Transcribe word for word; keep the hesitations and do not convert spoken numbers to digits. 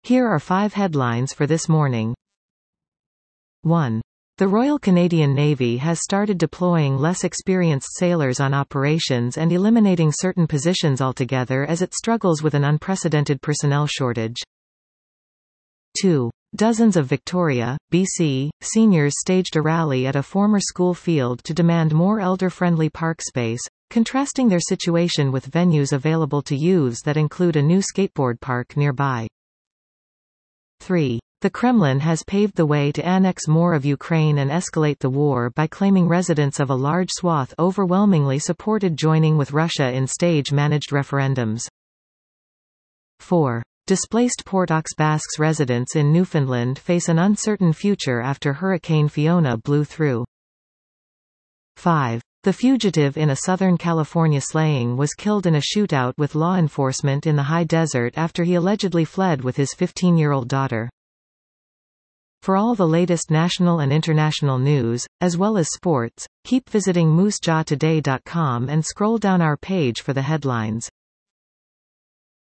Here are five headlines for this morning. one. The Royal Canadian Navy has started deploying less experienced sailors on operations and eliminating certain positions altogether as it struggles with an unprecedented personnel shortage. two. Dozens of Victoria, B C, seniors staged a rally at a former school field to demand more elder-friendly park space, contrasting their situation with venues available to youths that include a new skateboard park nearby. three. The Kremlin has paved the way to annex more of Ukraine and escalate the war by claiming residents of a large swath overwhelmingly supported joining with Russia in stage-managed referendums. four. Displaced Port aux Basques residents in Newfoundland face an uncertain future after Hurricane Fiona blew through. five. The fugitive in a Southern California slaying was killed in a shootout with law enforcement in the high desert after he allegedly fled with his fifteen-year-old daughter. For all the latest national and international news, as well as sports, keep visiting moose jaw today dot com and scroll down our page for the headlines.